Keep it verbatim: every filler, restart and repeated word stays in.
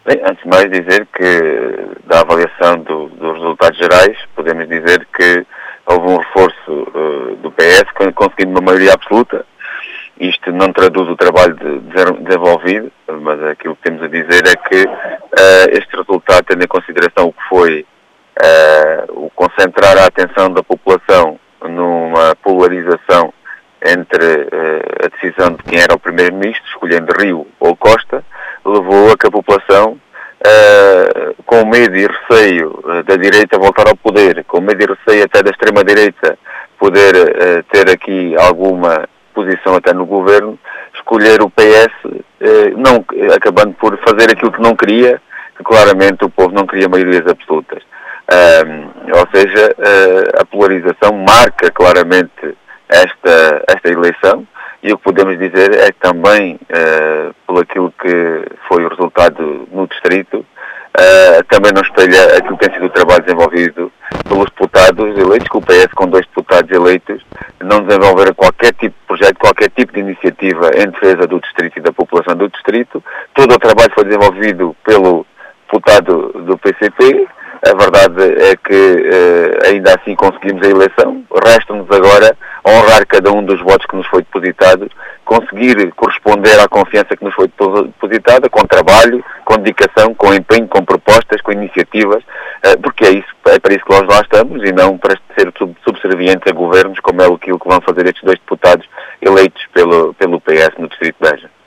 Bem, antes de mais dizer que, da avaliação do, dos resultados gerais, podemos dizer que houve um reforço uh, do P S, conseguindo uma maioria absoluta. Isto não traduz o trabalho de, de desenvolvido, mas aquilo que temos a dizer é que uh, este resultado, tendo em consideração o que foi uh, o concentrar a atenção da população numa polarização entre uh, a decisão de quem era o primeiro-ministro, escolhendo Rio ou Costa, levou a que a população, uh, com medo e receio uh, da direita voltar ao poder, com medo e receio até da extrema-direita poder uh, ter aqui alguma posição até no governo, escolher o P S, uh, não, acabando por fazer aquilo que não queria, que claramente o povo não queria maiorias absolutas. Uh, ou seja, uh, a polarização marca claramente esta, esta eleição, e o que podemos dizer é que também, uh, por aquilo que foi o resultado no distrito, uh, também não espelha aquilo que tem sido o trabalho desenvolvido pelos deputados eleitos, que o P S, com dois deputados eleitos, não desenvolveram qualquer tipo de projeto, qualquer tipo de iniciativa em defesa do distrito e da população do distrito. Todo o trabalho foi desenvolvido pelo deputado do P C P. A verdade é que uh, ainda assim conseguimos a eleição. Resta-nos agora honrar cada um dos votos que nos foi depositado, conseguir corresponder à confiança que nos foi depositada, com trabalho, com dedicação, com empenho, com propostas, com iniciativas, uh, porque é, isso, é para isso que nós lá estamos, e não para ser subservientes a governos, como é aquilo que vão fazer estes dois deputados eleitos pelo, pelo P S no distrito de Beja.